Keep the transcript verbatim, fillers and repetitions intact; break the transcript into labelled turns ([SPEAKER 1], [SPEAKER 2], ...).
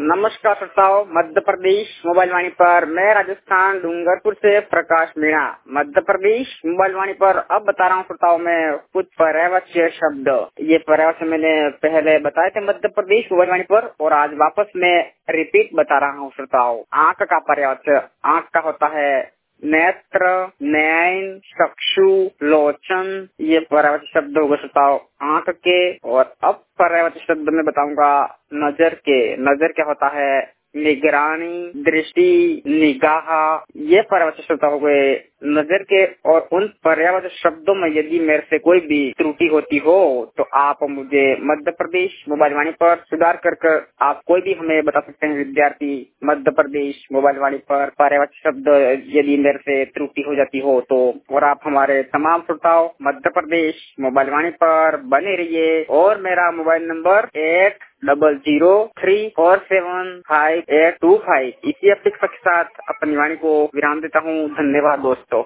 [SPEAKER 1] नमस्कार श्रोताओं, मध्य प्रदेश मोबाइल वाणी पर मैं राजस्थान डूंगरपुर से प्रकाश मीणा। मध्य प्रदेश मोबाइल वाणी पर अब बता रहा हूँ श्रोताओं में कुछ पर्यायवाची शब्द। ये पर्यायवाची मैंने पहले बताए थे मध्य प्रदेश मोबाइल वाणी पर, और आज वापस मैं रिपीट बता रहा हूँ श्रोताओं। आंख का पर्यायवाची आंख का होता है नेत्र, नयन, चक्षु, लोचन। ये पर्यायवाची शब्द होगा श्रोताओं आंख के। और अब पर्यायवाची शब्द में बताऊंगा नजर के। नजर क्या होता है? निगरानी, दृष्टि, निगाह। ये पर्यायवाची शब्द हो गए नजर के। और उन पर्यायवाची शब्दों में यदि मेरे से कोई भी त्रुटि होती हो तो आप मुझे मध्य प्रदेश मोबाइल वाणी पर सुधार कर कर आप कोई भी हमें बता सकते हैं। विद्यार्थी मध्य प्रदेश मोबाइल वाणी पर पर्यायवाची शब्द यदि मेरे से त्रुटि हो जाती हो तो। और आप हमारे तमाम श्रोताओं मध्य प्रदेश मोबाइल वाणी पर बने रहिए। और मेरा mobile number eight double zero three four seven five eight two five. इसी अपेक्षा के साथ अपनी वाणी को विराम देता हूँ। धन्यवाद दोस्तों।